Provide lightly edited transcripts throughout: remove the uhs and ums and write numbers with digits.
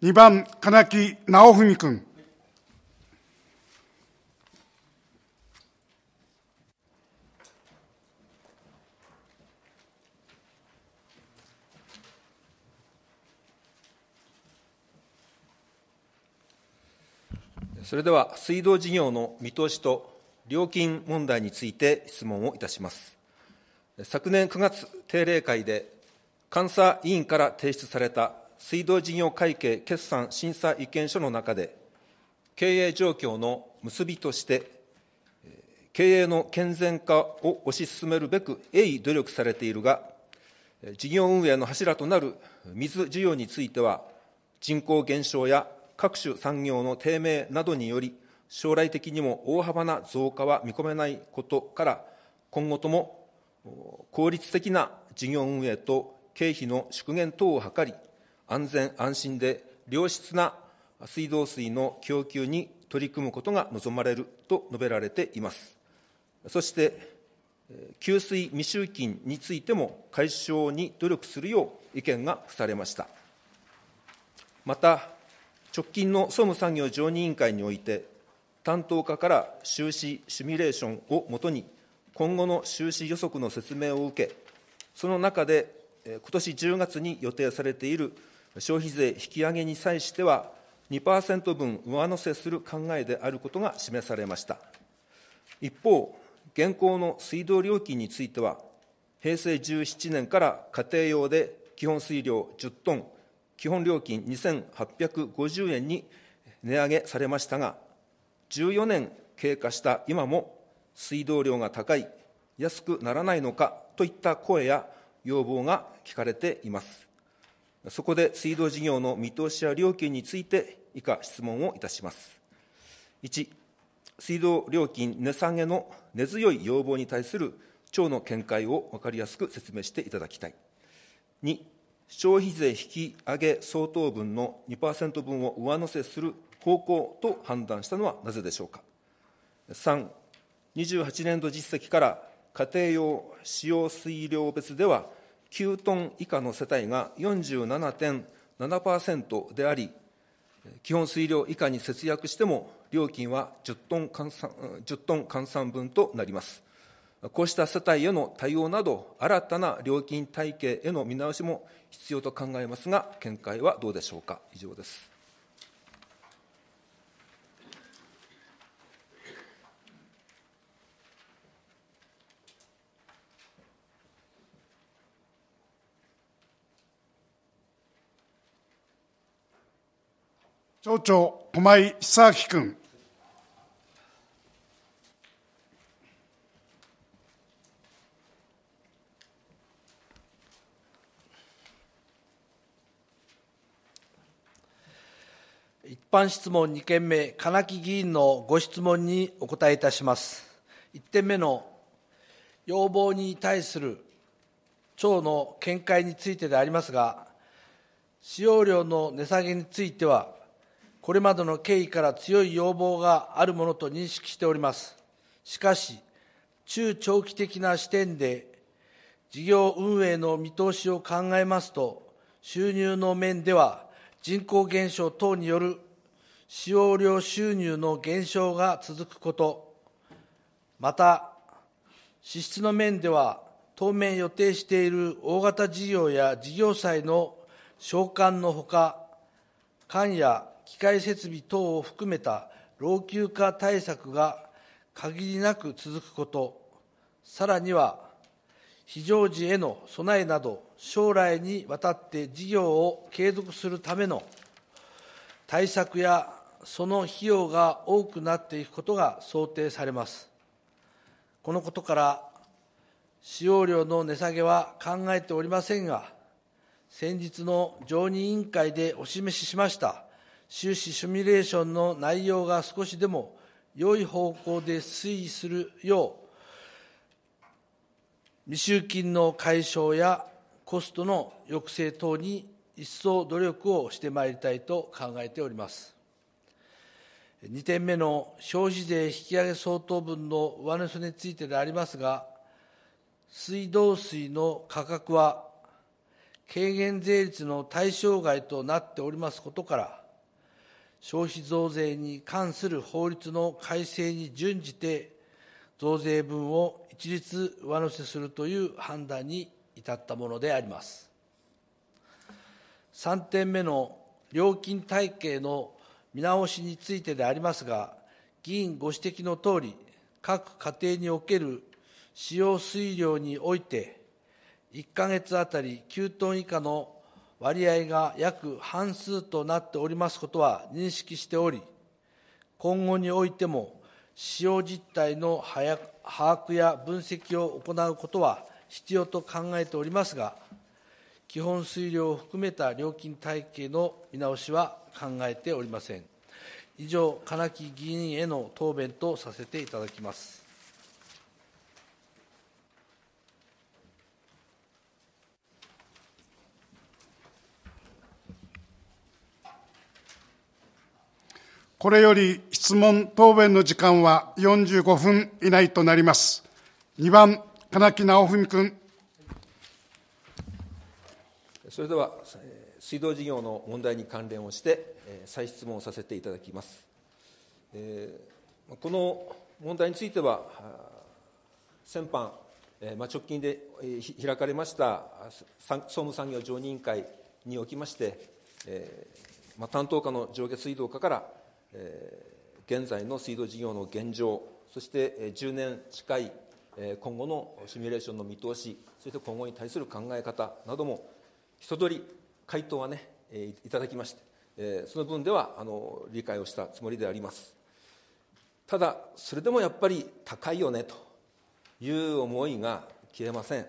2番、金木直文君。 それでは、水道事業の見通しと料金問題について質問をいたします。昨年9月定例会で、監査委員から提出された水道事業会計決算審査意見書の中で、経営状況の結びとして、経営の健全化を推し進めるべく鋭意努力されているが、事業運営の柱となる水需要については、人口減少や各種産業の低迷などにより、将来的にも大幅な増加は見込めないことから、今後とも効率的な事業運営と経費の縮減等を図り、安全安心で良質な水道水の供給に取り組むことが望まれると述べられています。そして、給水未収金についても解消に努力するよう意見が付されました。また、直近の総務産業常任委員会において、担当課から収支シミュレーションをもとに、今後の収支予測の説明を受け、その中で、今年10月に予定されている消費税引き上げに際しては、2% 分上乗せする考えであることが示されました。一方、現行の水道料金については、平成17年から家庭用で基本水量10トン、基本料金2850円に値上げされましたが、14年経過した今も水道量が高い、安くならないのかといった声や要望が聞かれています。そこで水道事業の見通しや料金について以下質問をいたします。1、水道料金値下げの根強い要望に対する庁の見解を分かりやすく説明していただきたい。2、消費税引き上げ相当分の 2% 分を上乗せする方向と判断したのはなぜでしょうか。3、28年度実績から家庭用使用水量別では9トン以下の世帯が 47.7% であり、基本水量以下に節約しても料金は10トン換算分となります。こうした世帯への対応など、新たな料金体系への見直しも必要と考えますが、見解はどうでしょうか。以上です。 町長、駒井久明君。 一般質問2件目、金木議員のご質問にお答えいたします。1点目の要望に対する庁の見解についてでありますが、使用量の値下げについては、これまでの経緯から強い要望があるものと認識しております。しかし、中長期的な視点で事業運営の見通しを考えますと、収入の面では人口減少等による使用量収入の減少が続くこと、また、支出の面では当面予定している大型事業や事業債の償還のほか、管や機械設備等を含めた老朽化対策が限りなく続くこと、さらには非常時への備えなど、将来にわたって事業を継続するための対策やその費用が多くなっていくことが想定されます。このことから、使用量の値下げは考えておりませんが、先日の常任委員会でお示ししました収支シミュレーションの内容が少しでも良い方向で推移するよう、未収金の解消やコストの抑制等に一層努力をしてまいりたいと考えております。2点目の消費税引き上げ相当分の上乗せについてでありますが、水道水の価格は軽減税率の対象外となっておりますことから、消費増税に関する法律の改正に準じて、増税分を一律上乗せするという判断に至ったものであります。3点目の料金体系の見直しについてでありますが、議員ご指摘のとおり、各家庭における使用水量において、1か月あたり9トン以下の割合が約半数となっておりますことは認識しており、今後においても使用実態の把握や分析を行うことは必要と考えておりますが、基本水量を含めた料金体系の見直しは考えておりません。以上、金木議員への答弁とさせていただきます。 これより質問答弁の時間は45分以内となります。2番、金木直文君。 それでは、水道事業の問題に関連をして、再質問をさせていただきます。この問題については、先般、直近で開かれました総務産業常任委員会におきまして、担当課の上下水道課から、現在の水道事業の現状、そして10年近い今後のシミュレーションの見通し、そして今後に対する考え方なども、一通り回答はね、いただきまして、その分では理解をしたつもりであります。ただ、それでもやっぱり高いよねという思いが消えません。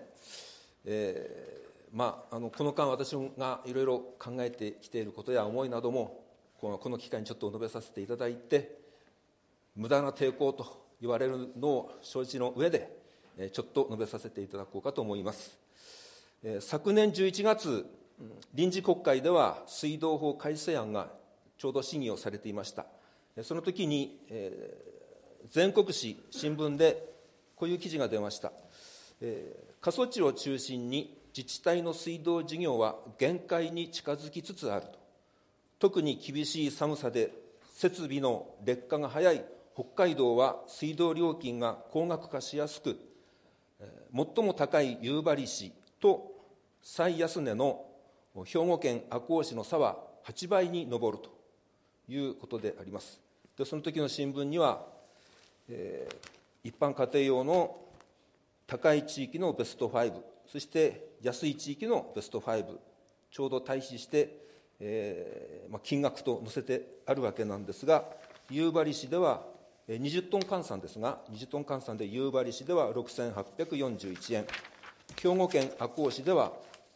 この間、私がいろいろ考えてきていることや思いなども、この機会にちょっと述べさせていただいて、無駄な抵抗と言われるのを承知の上で、ちょっと述べさせていただこうかと思います。昨年11月、臨時国会では水道法改正案がちょうど審議をされていました。その時に、全国紙、新聞でこういう記事が出ました。過疎地を中心に自治体の水道事業は限界に近づきつつあると。特に厳しい寒さで設備の劣化が早い北海道は水道料金が高額化しやすく、最も高い夕張市と最安値の兵庫県赤穂市の差は8倍に上るということであります。で、その時の新聞には、一般家庭用の高い地域のベスト5、そして安い地域のベスト5、ちょうど対比して、金額と載せてあるわけなんですが、夕張市では20トン換算ですが、20トン換算で夕張市では6841円、兵庫県赤穂市では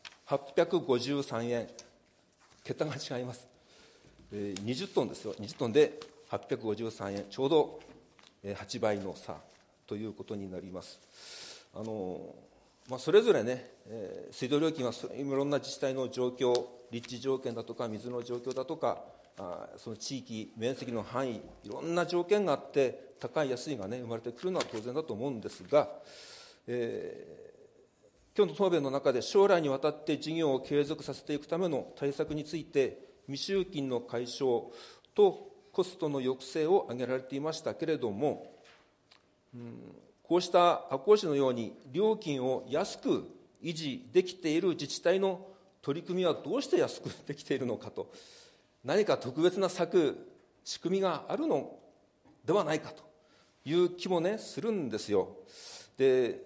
853円、桁が違います。20トンですよ、20トンで853円、ちょうど8倍の差ということになります。それぞれね、水道料金はいろんな自治体の状況、立地条件だとか、水の状況だとか、その地域、面積の範囲、いろんな条件があって、高い、安いがね、生まれてくるのは当然だと思うんですが、今日の答弁の中で、将来にわたって事業を継続させていくための対策について、未収金の解消とコストの抑制を挙げられていましたけれども、こうした赤穂市のように料金を安く維持できている自治体の取り組みはどうして安くできているのかと、何か特別な仕組みがあるのではないかという気もね、するんですよ。で、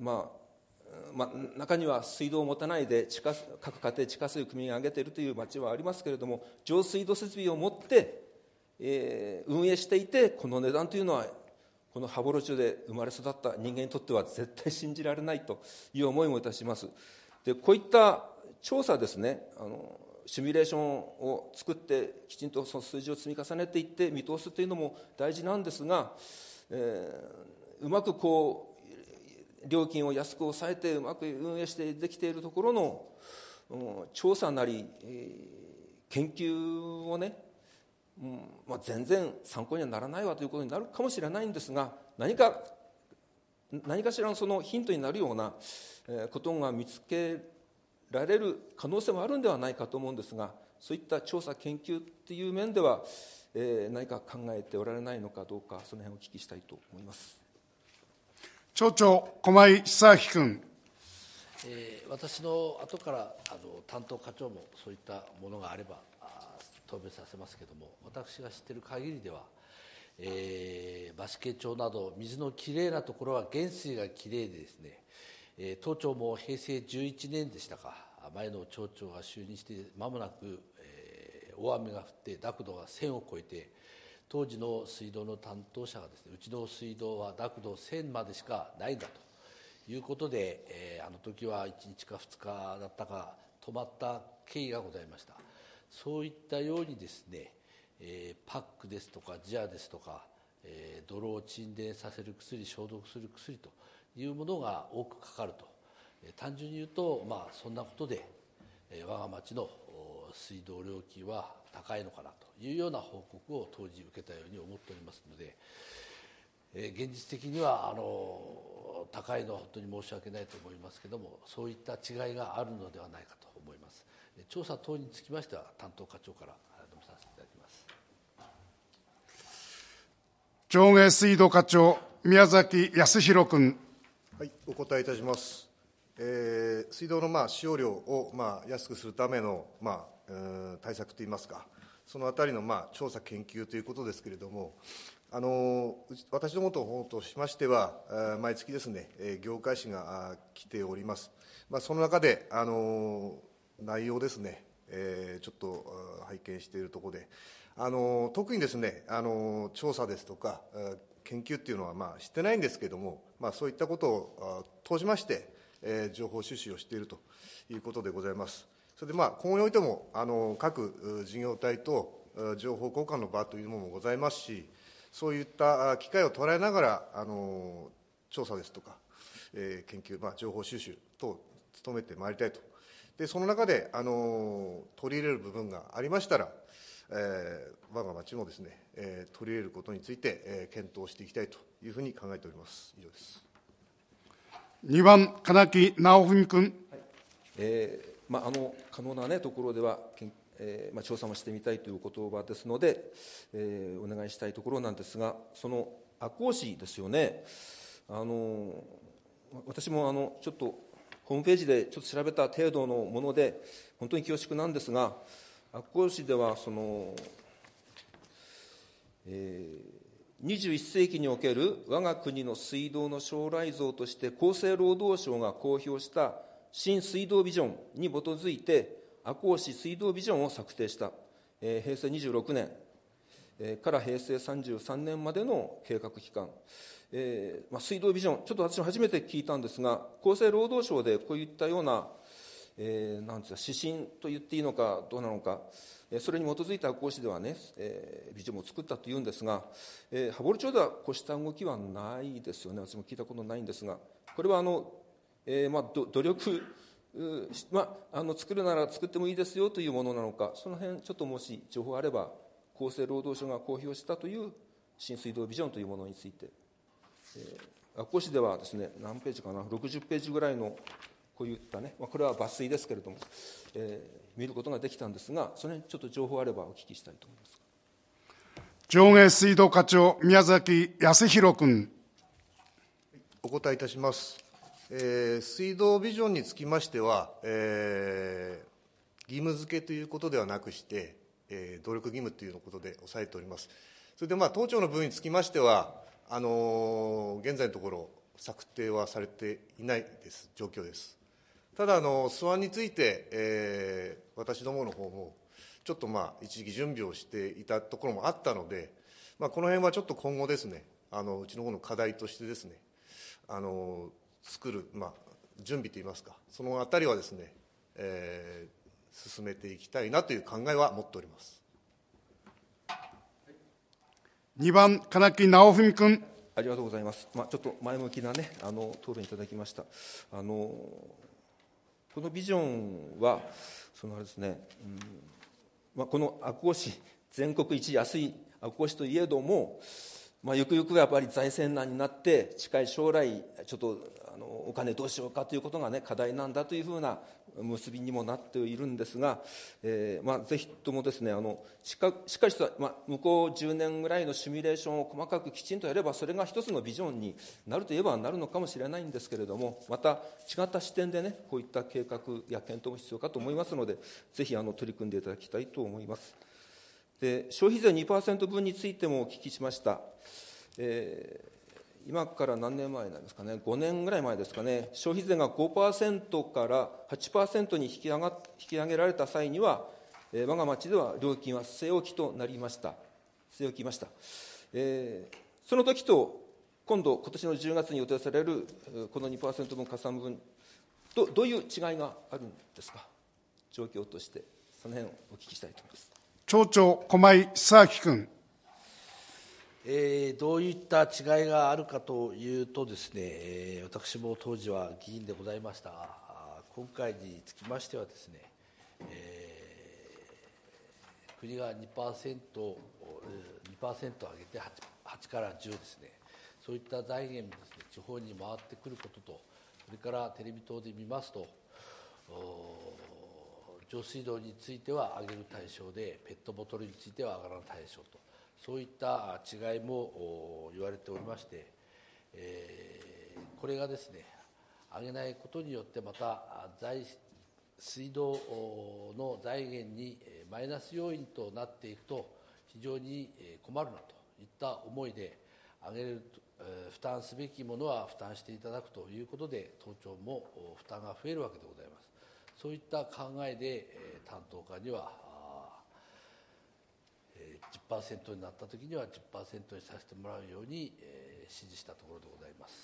中には水道を持たないで各家庭地下水を汲み上げているという町はありますけれども、上水道設備を持って、運営していて、この値段というのはこの羽幌町で生まれ育った人間にとっては絶対信じられないという思いもいたします。で、こういった調査ですね、シミュレーションを作ってきちんとその数字を積み重ねていって見通すというのも大事なんですが、うまく料金を安く抑えてうまく運営してできているところの調査なり、研究をね、全然参考にはならないわということになるかもしれないんですが、何かしらのそのヒントになるようなことが見つけられる可能性もあるんではないかと思うんですが、そういった調査研究っていう面では、何か考えておられないのかどうか、その辺をお聞きしたいと思います。 町長、駒井久明君。 私の後から担当課長もそういったものがあれば答弁させますけれども、私が知っている限りでは、増毛町など水のきれいなところは原水がきれいでですね、当町も平成11年でしたか、前の町長が就任して間もなく、大雨が降って濁度が1000を超えて、当時の水道の担当者がですね、うちの水道は濁度1000までしかないんだということで、あの時は1日か2日だったか止まった経緯がございました。そういったようにですね、パックですとかジアですとか、泥を沈殿させる薬、消毒する薬というものが多くかかると、単純に言うと、そんなことで、我が町の水道料金は高いのかなというような報告を当時受けたように思っておりますので、現実的には高いのは本当に申し訳ないと思いますけれども、そういった違いがあるのではないかと思います。調査等につきましては担当課長から述べさせていただきます。 上下水道課長、宮崎康弘君。 はい、お答えいたします。水道の使用量を安くするための対策といいますか、そのあたりの調査研究ということですけれども、私どもの方としましては、毎月ですね、業界誌が来ております。その中で内容ですね、ちょっと拝見しているところで、特にですね、調査ですとか研究っていうのはしてないんですけれども、そういったことを通しまして、情報収集をしているということでございます。それで今後においても各事業体と情報交換の場というものもございますし、そういった機会を捉えながら調査ですとか研究、情報収集等努めてまいりたいと。でその中で取り入れる部分がありましたら、我が町もですね、取り入れることについて、検討していきたいというふうに考えております。以上です。 2番、金木直文君。 可能な、ところでは、調査もしてみたいというお言葉ですので、お願いしたいところなんですが、その赤穂市ですよね、私もちょっとホームページでちょっと調べた程度のもので、本当に恐縮なんですが、赤穂市では21世紀における我が国の水道の将来像として厚生労働省が公表した新水道ビジョンに基づいて赤穂市水道ビジョンを策定した、平成26年、から平成33年までの計画期間、水道ビジョン、ちょっと私も初めて聞いたんですが、厚生労働省でこういったような、なんですか、指針と言っていいのかどうなのか、それに基づいて赤穂市ではね、ビジョンを作ったというんですが、羽幌町ではこうした動きはないですよね。私も聞いたことないんですが、これは努力、作るなら作ってもいいですよというものなのか、その辺ちょっともし情報あれば、厚生労働省が公表したという新水道ビジョンというものについて、赤穂市ではですね、何ページかな、60ページぐらいのこういったね、これは抜粋ですけれども、見ることができたんですが、その辺ちょっと情報あればお聞きしたいと思います。 上下水道課長、宮崎康弘君。 お答えいたします。水道ビジョンにつきましては、義務付けということではなくして、努力義務ということで抑えております。それで当庁の部分につきましては、現在のところ、策定はされていない状況です。ただ、素案について、私どもの方も、ちょっと一時期準備をしていたところもあったので、この辺はちょっと今後ですね、うちの方の課題としてですね、作る、準備といいますか、そのあたりはですね、進めていきたいなという考えは持っております。 2番、金木直文君。 ありがとうございます。ちょっと前向きなね、答弁いただきました。このビジョンは、あれですね、この赤穂市、全国一安い赤穂市といえども、 ゆくゆくはやっぱり財政難になって近い将来ちょっとお金どうしようかということが、課題なんだというふうな結びにもなっているんですが、ぜひともですね、しっかりと、向こう10年ぐらいのシミュレーションを細かくきちんとやれば、それが一つのビジョンになるといえばなるのかもしれないんですけれども、また違った視点でこういった計画や検討も必要かと思いますので、ぜひ取り組んでいただきたいと思います。で、消費税 2% 分についてもお聞きしました。今から何年前になりますかね、5年ぐらい前ですかね、消費税が 5% から 8% に引き上げられた際には、我が町では料金は据え置きとなりました。据え置きました。その時と今年の10月に予定されるこの 2% 分加算分、どういう違いがあるんですか、状況として。その辺をお聞きしたいと思います。 町長、駒井久明君。 どういった違いがあるかというとですね、私も当時は議員でございましたが、今回につきましてはですね、国が 2% 上げて 8から10ですね、そういった財源もですね、地方に回ってくることと、それからテレビ等で見ますと、上水道については上げる対象で、ペットボトルについては上がらない対象と、そういった違いも言われておりまして、これがですね、上げないことによってまた水道の財源にマイナス要因となっていくと非常に困るなといった思いで、上げる負担すべきものは負担していただくということで、当庁も負担が増えるわけでございます。そういった考えで担当課には10% になったときには 10% にさせてもらうように指示したところでございます。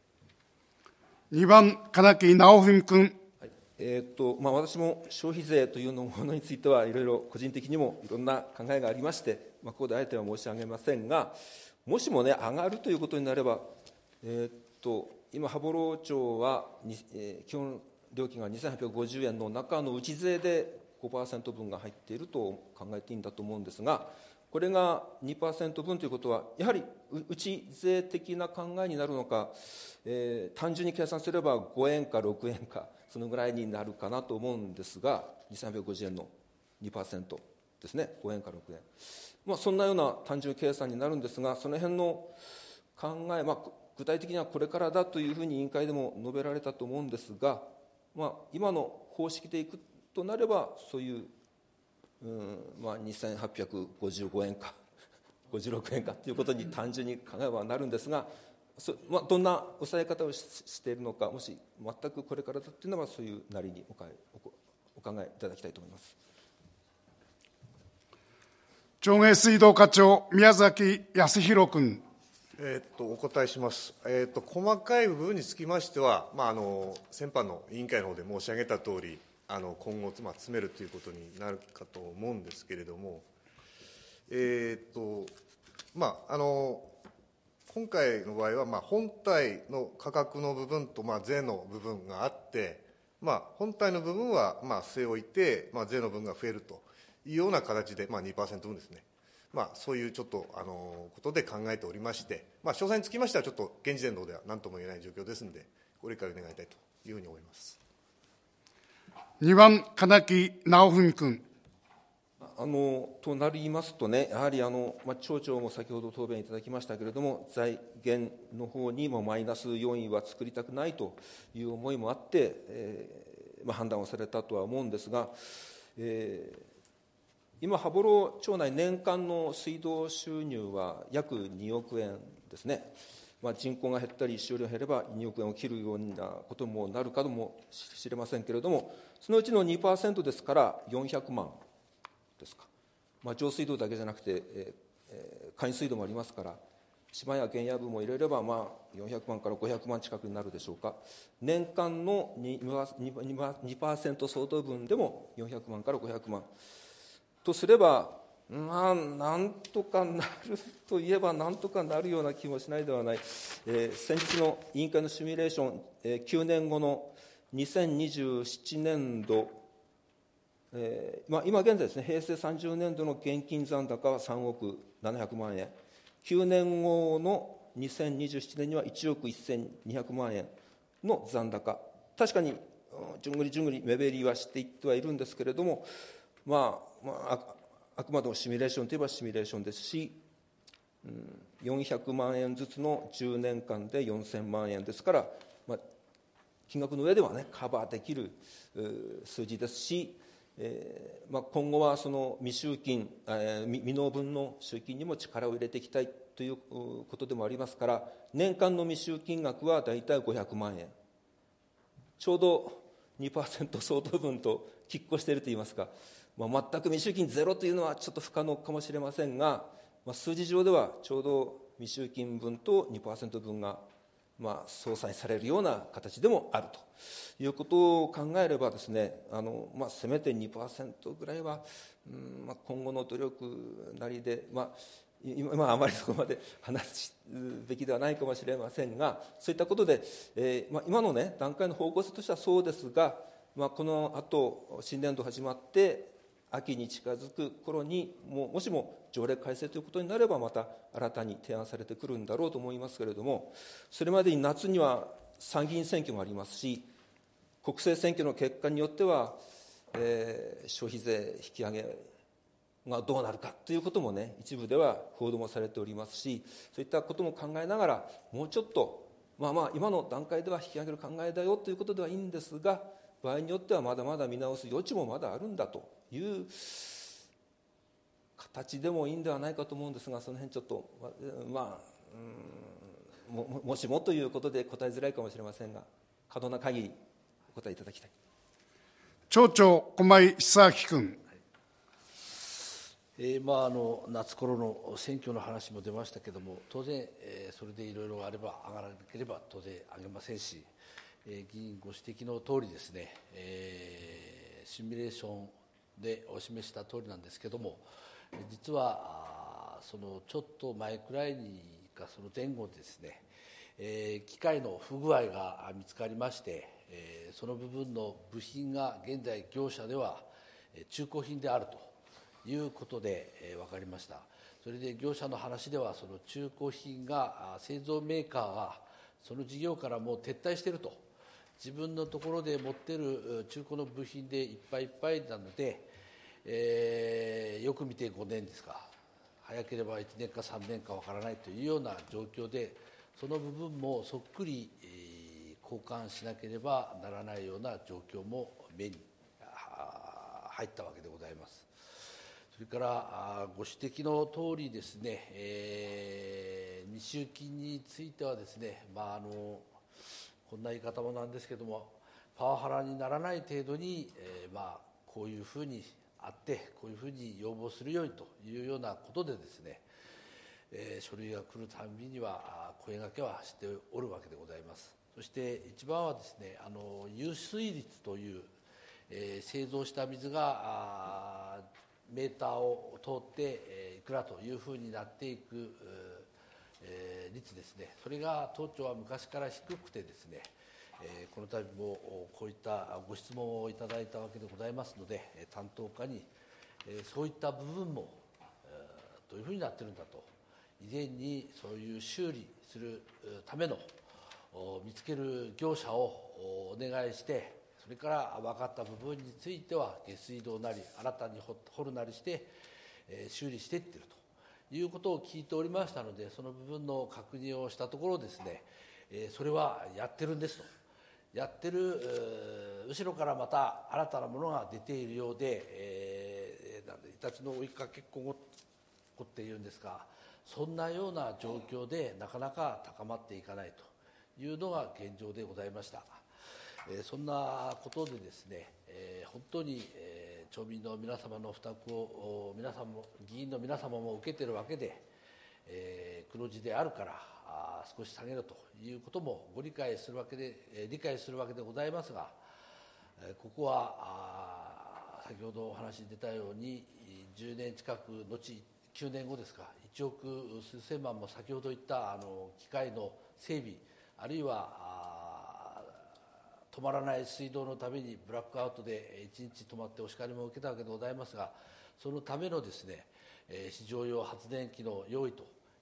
2番、金木直文君。 私も消費税というものについてはいろいろ個人的にもいろんな考えがありまして、ここであえては申し上げませんが、もしも上がるということになれば、今、羽幌町は、基本料金が2850円の中の内税で5% 分が入っていると考えていいんだと思うんですが、これが 2% 分ということは、やはり内税的な考えになるのか、単純に計算すれば5円か6円か、そのぐらいになるかなと思うんですが、2350円の 2% ですね、5円か6円。そんなような単純計算になるんですが、その辺の考え、具体的にはこれからだというふうに委員会でも述べられたと思うんですが、今の方式でいくとなれば、そういう2855円か56円かということに単純に考えはなるんですが、どんな抑え方をしているのか、もし全くこれからだというのはそういうなりにお考えいただきたいと思います。 上下水道課長、宮崎康弘君。 お答えします。細かい部分につきましては、先般の委員会の方で申し上げたとおり、今後、詰めるということになるかと思うんですけれども、今回の場合は、本体の価格の部分と、税の部分があって、本体の部分は据え置いて、税の分が増えるというような形で、2% 分ですね。そういうちょっとことで考えておりまして、詳細につきましては、ちょっと現時点の方では何とも言えない状況ですので、ご理解を願いたいというふうに思います。 2番、金木直文君。 となりますとね、やはり町長も先ほど答弁いただきましたけれども、財源の方にもマイナス要因は作りたくないという思いもあって、判断をされたとは思うんですが、今、羽幌町内年間の水道収入は約2億円ですね。人口が減ったり使用量が減れば2億円を切るようなこともなるかもしれませんけれども、そのうちの 2% ですから400万ですか。上水道だけじゃなくて、下位水道もありますから、島や原野部も入れれば、400万から500万近くになるでしょうか。年間の 2% 相当分でも400万から500万とすれば、なんとかなるといえばなんとかなるような気もしないではない。先日の委員会のシミュレーション、9年後の2027年度、今現在ですね、平成30年度の現金残高は3億700万円、 9年後の2027年には1億1200万円の残高、確かにじゅんぐりじゅんぐり目減りはしていってはいるんですけれども、あくまでもシミュレーションといえばシミュレーションですし、400万円ずつの10年間で4000万円ですから、金額の上ではねカバーできる数字ですし、今後はその未収金、未納分の集金にも力を入れていきたいということでもありますから、年間の未収金額はだいたい500万円、ちょうど 2% 相当分と拮抗しているといいますか、全く未収金ゼロというのはちょっと不可能かもしれませんが、数字上ではちょうど未収金分と 2% 分が相殺されるような形でもあるということを考えればですね、せめて 2% ぐらいは、今後の努力なりで、今はあまりそこまで話すべきではないかもしれませんが、そういったことで、今の、段階の方向性としてはそうですが、このあと新年度始まって秋に近づく頃にもしも条例改正ということになれば、また新たに提案されてくるんだろうと思いますけれども、それまでに夏には参議院選挙もありますし、国政選挙の結果によっては、消費税引き上げがどうなるかということも一部では報道もされておりますし、そういったことも考えながら、もうちょっと、今の段階では引き上げる考えだよということではいいんですが、場合によってはまだまだ見直す余地もまだあるんだという形でもいいんではないかと思うんですが、その辺ちょっと、もしもということで答えづらいかもしれませんが、可能な限りお答えいただきたい。 町長、駒井久明君。 夏頃の選挙の話も出ましたけれども、当然、それでいろいろあれば上がらなければ当然上げませんし、議員ご指摘の通りですね、シミュレーションでお示した通りなんですけれども、実はそのちょっと前くらいにかその前後でですね、機械の不具合が見つかりまして、その部分の部品が現在業者では中古品であるということで分かりました。それで業者の話では、その中古品が製造メーカーがその事業からもう撤退していると、自分のところで持っている中古の部品でいっぱいいっぱいなので、よく見て5年ですか、早ければ1年か3年か分からないというような状況で、その部分もそっくり交換しなければならないような状況も目に入ったわけでございます。それからご指摘の通りですね、未収金についてはですね、こんな言い方もなんですけども、パワハラにならない程度に、こういうふうにあって、こういうふうに要望するようにというようなことでですね、書類が来るたんびには声がけはしておるわけでございます。そして一番はですね、湧水率という、製造した水がメーターを通っていくらというふうになっていく率ですね、それが当庁は昔から低くてですね、この度もこういったご質問をいただいたわけでございますので、担当課にそういった部分もどういうふうになっているんだと、以前にそういう修理するための見つける業者をお願いして、それから分かった部分については下水道なり新たに掘るなりして修理していっているということを聞いておりましたので、その部分の確認をしたところですね、それはやってるんですと、やってる後ろからまた新たなものが出ているようで、イタチの追いかけっこっていうんですか、そんなような状況でなかなか高まっていかないというのが現状でございました。そんなことでですね、本当に町民の皆様の負託を皆さんも議員の皆様も受けているわけで、黒字であるから少し下げろということも理解するわけでございますが、ここは先ほどお話に出たように10年近く後9年後ですか、1億数千万も先ほど言った機械の整備、あるいは止まらない水道のためにブラックアウトで1日止まってお叱りも受けたわけでございますが、そのためのですね、非常用発電機の用意と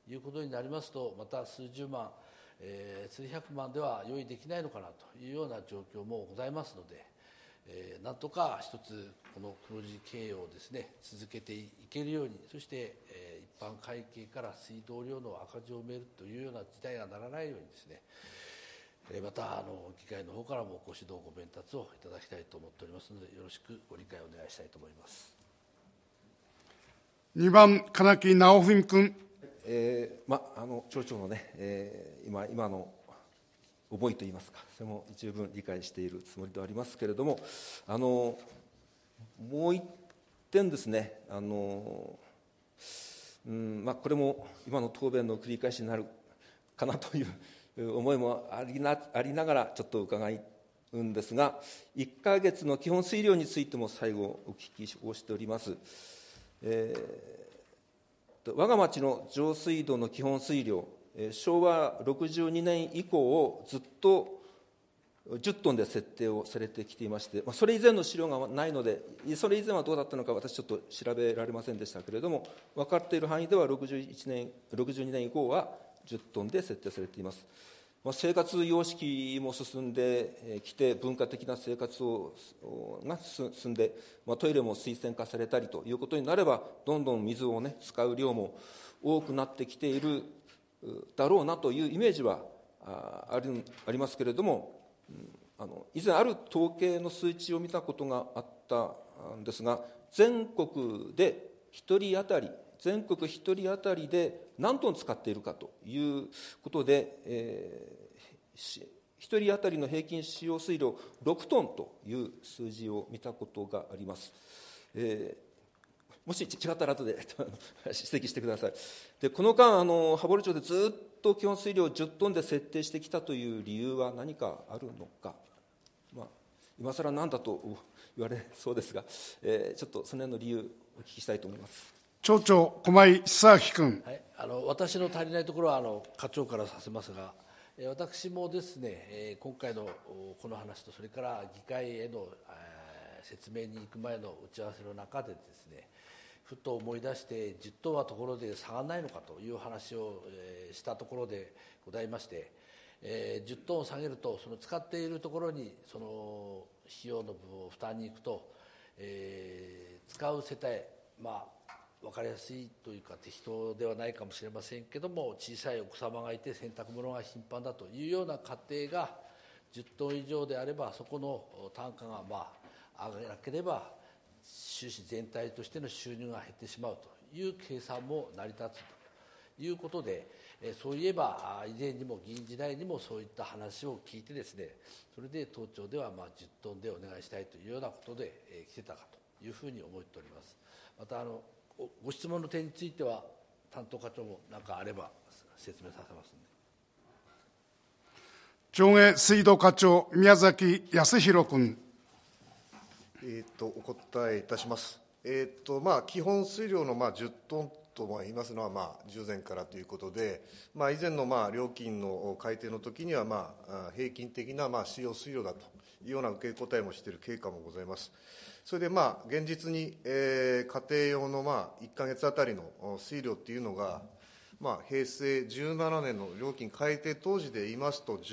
いうことになりますと、また数十万、数百万では用意できないのかなというような状況もございますので、なんとか一つこの黒字経営をですね続けていけるように、そして、一般会計から水道料の赤字を埋めるというような事態がならないようにですね、また議会の方からもご指導ご鞭達をいただきたいと思っておりますので、よろしくご理解をお願いしたいと思います。 2番金木直文君。 町長のね、今の思いといいますか、それも十分理解しているつもりではありますけれども、もう一点ですね、これも今の答弁の繰り返しになるかなという思いもありながらちょっと伺うんですが、1ヶ月の基本水量についても最後お聞きをしております。我が町の上水道の基本水量、昭和62年以降をずっと10トンで設定をされてきていまして、それ以前の資料がないので、それ以前はどうだったのか私ちょっと調べられませんでしたけれども、分かっている範囲では62年以降は10トンで設定されています。生活様式も進んできて、文化的な生活が進んで、トイレも水洗化されたりということになれば、どんどん水を、使う量も多くなってきているだろうなというイメージはありますけれども、以前ある統計の数値を見たことがあったんですが、全国1人当たりで何トン使っているかということで、1人当たりの平均使用水量6トンという数字を見たことがあります。もし違ったら後で指摘してください。でこの間羽幌町でずっと基本水量10トンで設定してきたという理由は何かあるのか、今更何だと言われそうですが、ちょっとその辺の理由お聞きしたいと思います。 町長、駒井久明君。 はい、私の足りないところは課長からさせますが、私もですね、今回のこの話と、それから議会への説明に行く前の打ち合わせの中でですね、ふと思い出して10トンはところで下がらないのかという話をしたところでございまして、10トンを下げると、その使っているところにその費用の部分を負担に行くと、使う世帯、分かりやすいというか適当ではないかもしれませんけども、小さいお子様がいて洗濯物が頻繁だというような家庭が10トン以上であれば、そこの単価が上げなければ収支全体としての収入が減ってしまうという計算も成り立つということで、そういえば以前にも議員時代にもそういった話を聞いてですね、それで当庁では10トンでお願いしたいというようなことで来てたかというふうに思っております。またご質問の点については担当課長も何かあれば説明させますので。 上下水道課長、宮崎康弘君。 お答えいたします。基本水量の10トンと言いますのは従前からということで、以前の料金の改定の時には平均的な使用水量だというような受け答えもしている経過もございます。それで現実に家庭用の1か月あたりの水量っていうのが、平成17年の料金改定当時で言いますと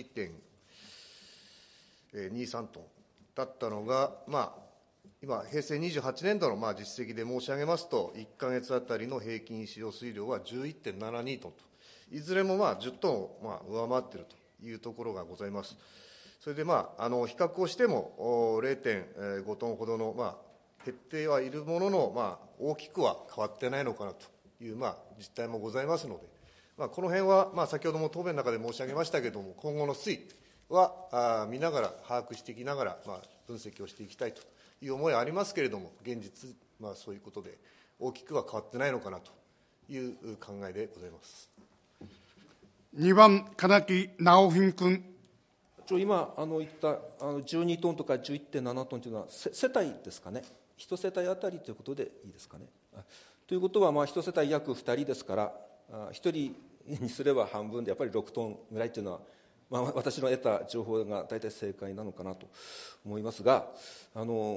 12.23 トンだったのが、今、平成28年度の実績で申し上げますと、1か月あたりの平均使用水量は 11.72 トンと、いずれも10トンを上回っているというところがございます。それで比較をしても 0.5 トンほどの減ってはいるものの、大きくは変わってないのかなという実態もございますので、この辺は先ほども答弁の中で申し上げましたけれども、今後の推移は見ながら、把握していきながら分析をしていきたいという思いはありますけれども、現実、そういうことで大きくは変わってないのかなという考えでございます。 2番金木直文君。 今言った12トンとか 11.7 トンというのは世帯ですかね、1世帯あたりということでいいですかね。ということは1世帯約2人ですから、1人にすれば半分でやっぱり6トンぐらいというのは、私の得た情報が大体正解なのかなと思いますが、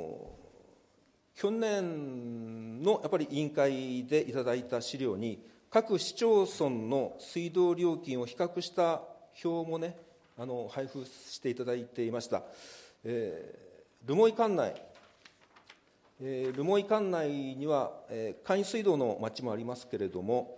去年のやっぱり委員会でいただいた資料に、 各市町村の水道料金を比較した表もね、配布していただいていました。留萌管内、留萌管内には、簡易水道の町もありますけれども、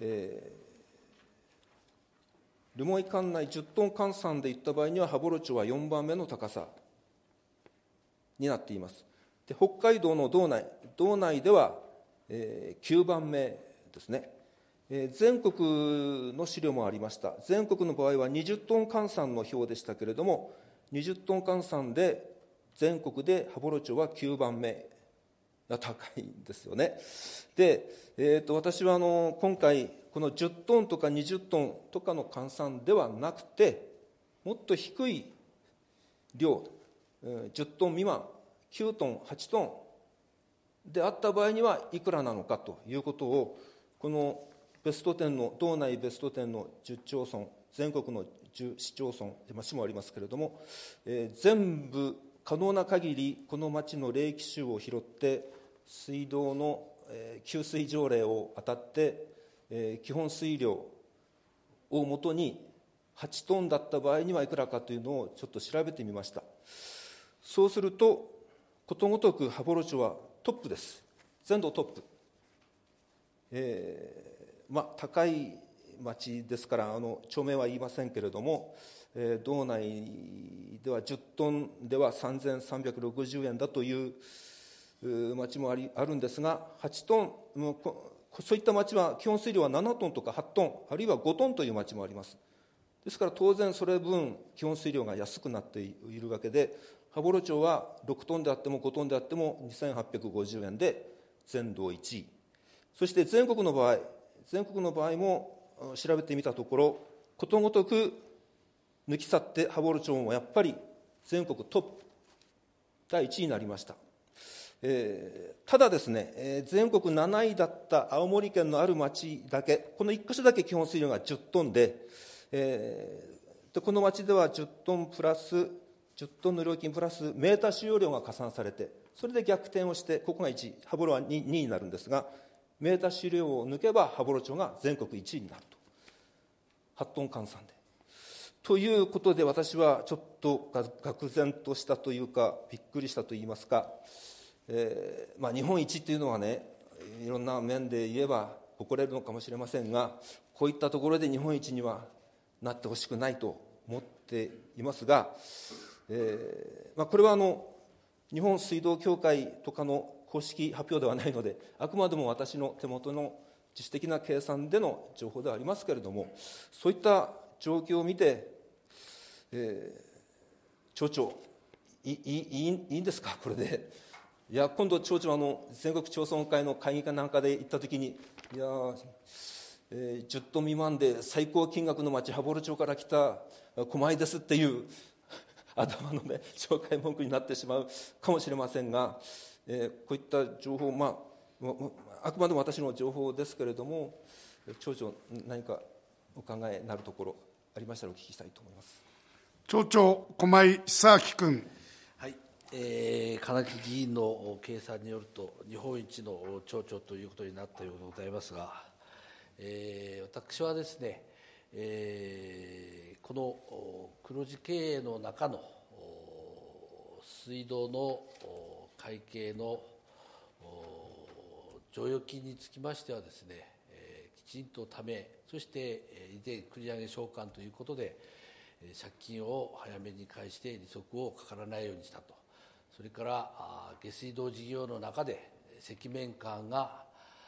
留萌管内10トン換算でいった場合には、羽幌町は4番目の高さになっています。で、北海道の道内では、9番目ですね。全国の資料もありました。全国の場合は20トン換算の表でしたけれども、20トン換算で全国で羽幌町は9番目が高いんですよね。で、私は今回この10トンとか20トンとかの換算ではなくて、もっと低い量、10トン未満、9トン、8トンであった場合にはいくらなのかということを、このベスト10の、道内ベスト10の10町村、全国の10市町村、市もありますけれども、全部可能な限りこの町の霊気集を拾って水道の、給水条例を当たって、基本水量をもとに8トンだった場合にはいくらかというのをちょっと調べてみました。そうするとことごとく羽幌町はトップです。全道トップ。高い町ですから町名は言いませんけれども、道内では10トンでは3360円だという町もあるんですが、8トン、そういった町は基本水量は7トンとか8トンあるいは5トンという町もあります。ですから当然それ分基本水量が安くなっているわけで、羽幌町は6トンであっても5トンであっても2850円で全道1位。そして全国の場合も調べてみたところ、ことごとく抜き去って羽幌町もやっぱり全国トップ第1位になりました。ただですね、全国7位だった青森県のある町だけ、この1箇所だけ基本水量が10トンで、この町では10トンプラス10トンの料金プラスメーター使用量が加算されて、それで逆転をして、ここが1位、羽幌は 2位になるんですが、メーター使用量を抜けば羽幌町が全国1位になると、8トン換算で。ということで、私はちょっと愕然としたというか、びっくりしたといいますか、日本一というのはね、いろんな面で言えば誇れるのかもしれませんが、こういったところで日本一にはなってほしくないと思っていますが、これは日本水道協会とかの公式発表ではないので、あくまでも私の手元の自主的な計算での情報ではありますけれども、そういった状況を見て、町長いいんですか、これで。いや、今度町長全国町村会の会議かなんかで行ったときに、いや、10トン未満で最高金額の町羽幌町から来た狛江ですっていう頭のね紹介文句になってしまうかもしれませんが、こういった情報、あくまでも私の情報ですけれども、町長何かお考えになるところありましたらお聞きしたいと思います。 町長駒井久明君。 はい、金木議員の計算によると日本一の町長ということになったようでございますが、私はですね、この黒字経営の中の水道の会計の剰余金につきましてはですね、きちんとため、そして以前繰り上げ償還ということで借金を早めに返して利息をかからないようにしたと。それから下水道事業の中で赤面間が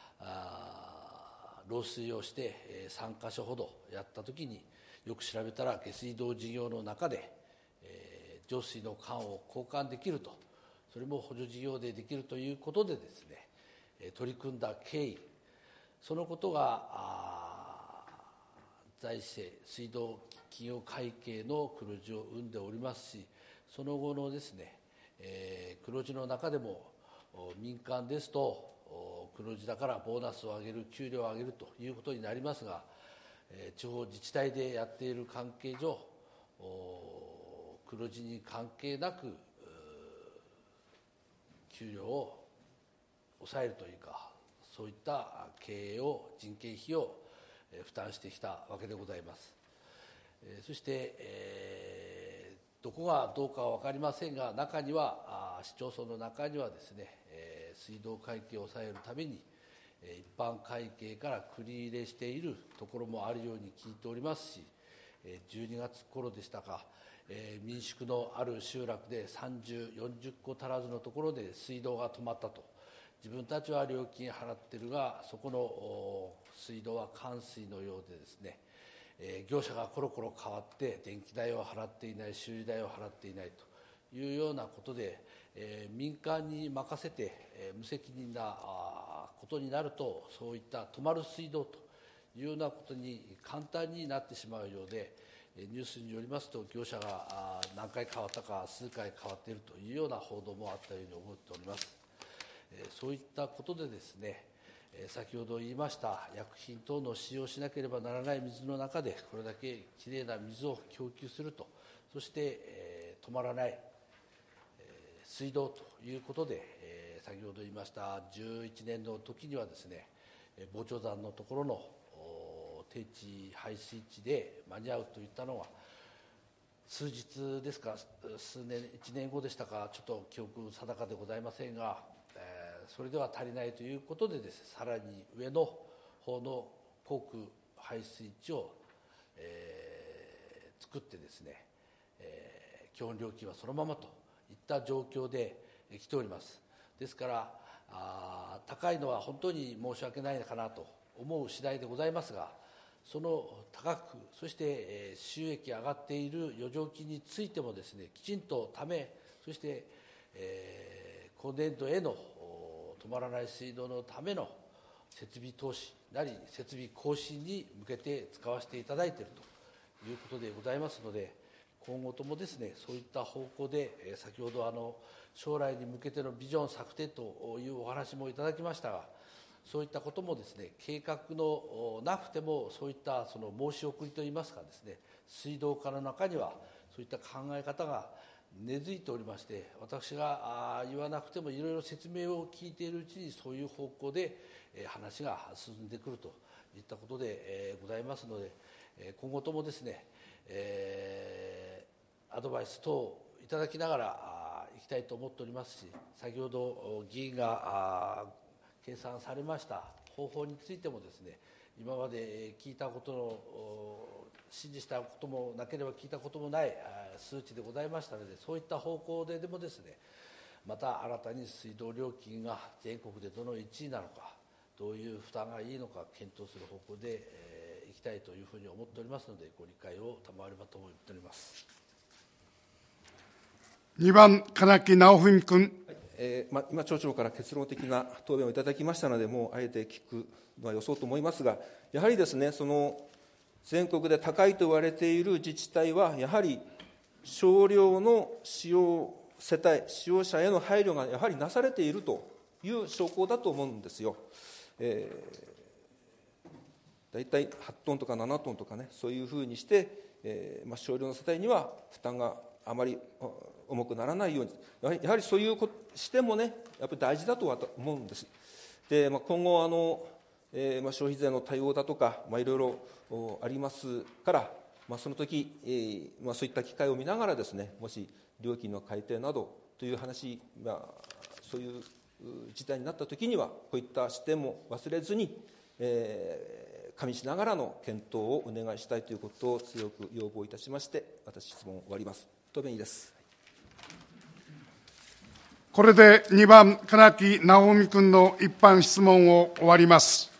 漏水をして3カ所ほどやったときに、よく調べたら下水道事業の中で浄水の管を交換できると、それも補助事業でできるということでですね、取り組んだ経緯、そのことが財政水道企業会計の黒字を生んでおりますし、その後のですね、黒字の中でも民間ですと黒字だからボーナスを上げる、給料を上げるということになりますが、地方自治体でやっている関係上、黒字に関係なく給料を抑えるというか、 そういった経営を、人件費を負担してきたわけでございます。そして、どこがどうかは分かりませんが、中には市町村の中にはですね、水道会計を抑えるために一般会計から繰り入れしているところもあるように聞いておりますし、12月頃でしたか、民宿のある集落で30、40戸足らずのところで水道が止まったと。自分たちは料金払ってるが、そこの水道は冠水のようでですね、業者がコロコロ変わって電気代を払っていない、修理代を払っていないというようなことで、民間に任せて無責任なことになると、そういった止まる水道というようなことに簡単になってしまうようで、ニュースによりますと、業者が何回変わったか、数回変わっているというような報道もあったように思っております。そういったことでですね、先ほど言いました薬品等の使用しなければならない水の中で、これだけきれいな水を供給すると、そして、止まらない、水道ということで、先ほど言いました11年の時にはですね、防潮山のところの定置排水池で間に合うといったのは、数日ですか、数年、1年後でしたか、ちょっと記憶定かでございませんが、それでは足りないということでですね、さらに上の方の航空排水池を、作ってですね、基本料金はそのままといった状況で来ております。ですから高いのは本当に申し訳ないのかなと思う次第でございますが、その高く、そして収益上がっている余剰金についてもですね、きちんとため、そして今年度への止まらない水道のための設備投資なり設備更新に向けて使わせていただいているということでございますので、今後ともですね、そういった方向で、先ほど将来に向けてのビジョン策定というお話もいただきましたが、そういったこともですね、計画のなくても、そういったその申し送りといいますかですね、水道課の中にはそういった考え方が根付いておりまして、私が言わなくてもいろいろ説明を聞いているうちに、そういう方向で話が進んでくるといったことでございますので、今後ともですね、アドバイス等いただきながらいきたいと思っておりますし、先ほど議員が計算されました方法についてもですね、今まで聞いたことの指示したこともなければ聞いたこともない数値でございましたので、そういった方向でもですね、また新たに水道料金が全国でどの1位なのか、どういう負担がいいのか検討する方向でいきたいというふうに思っておりますので、ご理解を賜ればと思っております。 2番、金木直文君。 今、町長から結論的な答弁をいただきましたので、もうあえて聞くのはよそうと思いますが、やはりですね、その全国で高いと言われている自治体は、やはり少量の使用世帯、使用者への配慮がやはりなされているという証拠だと思うんですよ。大体8トンとか7トンとかね、そういうふうにして、少量の世帯には負担があまり重くならないように、やはりそういうことしてもね、やっぱり大事だとは思うんです。で、今後消費税の対応だとか、いろいろありますから、その時、そういった機会を見ながらですね、もし料金の改定などという話が、そういう事態になった時には、こういった視点も忘れずに、加味しながらの検討をお願いしたいということを強く要望いたしまして、私、質問を終わります。答弁いいです。 これで2番、金木直文君の一般質問を終わります。